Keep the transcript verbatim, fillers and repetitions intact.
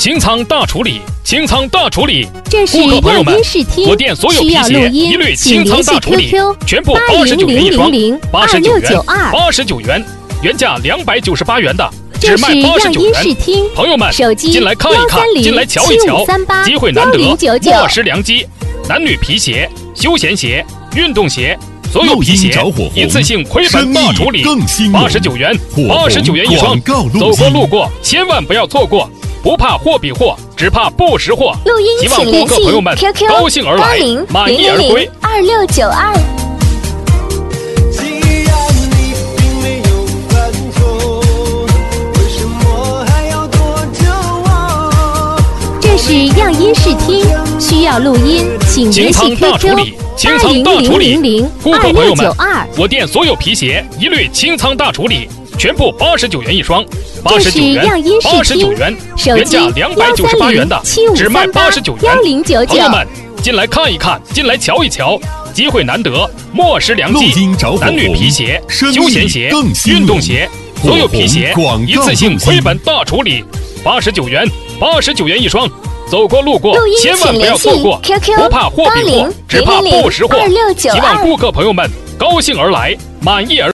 清仓大处理，清仓大处理！ 这是顾客朋友们样音视听， 我店所有皮需要录鞋音， 一律请清仓联系大处理 Q Q 全部八八十九元一双，八十九元， 二。 八十九元，原价两百九十八元的，只这是卖八十样音九元。 视听， 朋友们， 手机进来看一看，进来瞧一瞧，机会难得，莫失良机。男女皮鞋、休闲鞋、运动鞋。所有皮鞋一次性亏本大处理，八十九元，八十九元一双。走过路过，千万不要错过，不怕货比货，只怕不识货。 录音希望顾请联系客朋友们 Q Q 高兴而来，满意而归。 二六九二。这是样音视听，需要录音，请联系 Q Q 八零零零零二六九二。 我店所有皮鞋一律清仓大处理，全部八十九元一双，八十九元，八十九元，原价两百九十八元的，只卖八十九元。朋友们，进来看一看，进来瞧一瞧，机会难得，莫失良机。男女皮鞋、休闲鞋、运动鞋，所有皮鞋一次性亏本大处理，八十九元，八十九元一双。走过路过，千万不要错过，不怕货比货，只怕不识货。希望顾客朋友们高兴而来，满意而